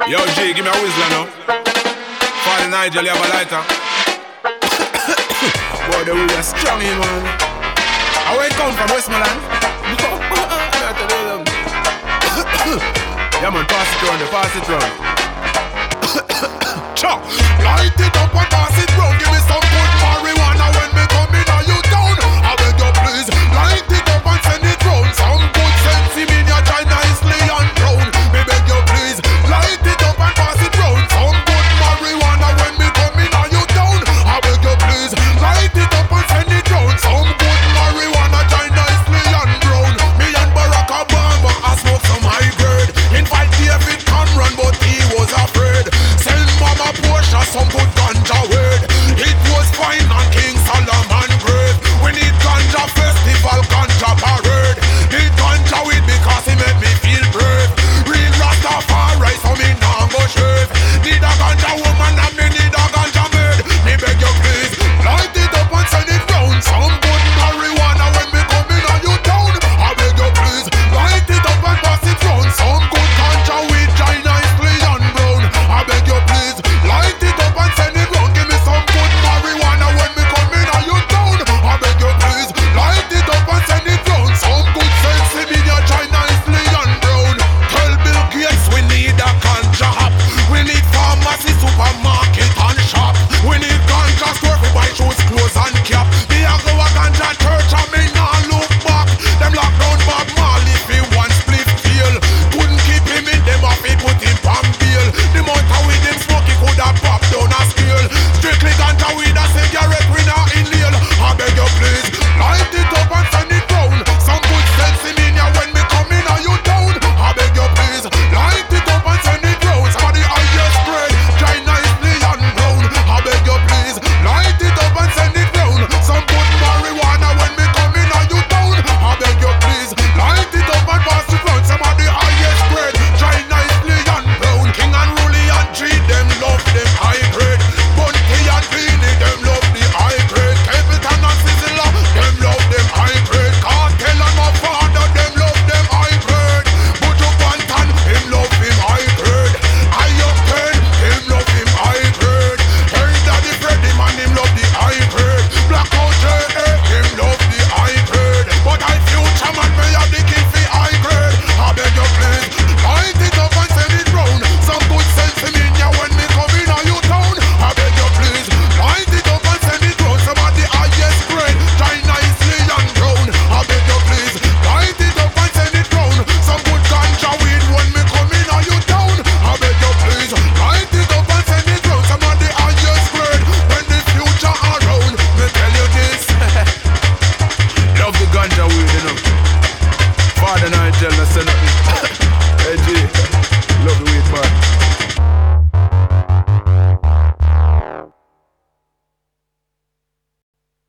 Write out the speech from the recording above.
Yo, G, give me a whistle now. Father Nigel, you have a lighter. Boy, the way are strong, man. I where come from Westmoreland. Yeah, man, pass it round, pass it round. Cha, light it up and pass it round. Give me some good marijuana when me come in on you down. I beg you please, light it up and send it round. Some good sense in your time nicely and proud.